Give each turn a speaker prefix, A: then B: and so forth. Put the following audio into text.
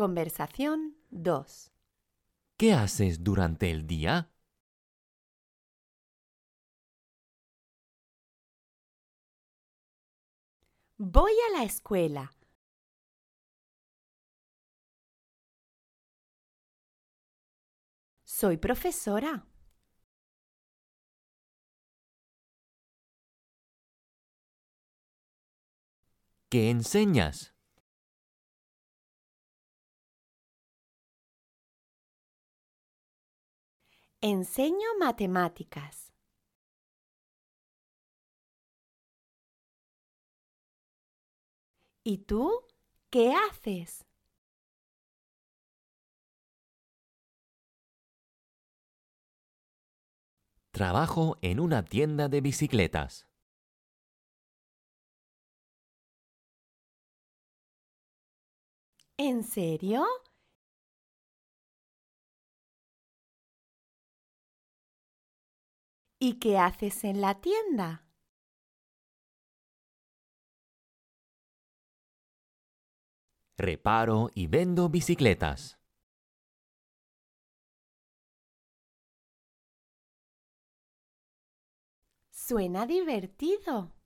A: Conversación 2.
B: ¿Qué haces durante el día?
A: Voy a la escuela. Soy profesora.
B: ¿Qué enseñas?
A: Enseño matemáticas. ¿Y tú qué haces?
B: Trabajo en una tienda de bicicletas.
A: ¿En serio? ¿Y qué haces en la tienda?
B: Reparo y vendo bicicletas.
A: Suena divertido.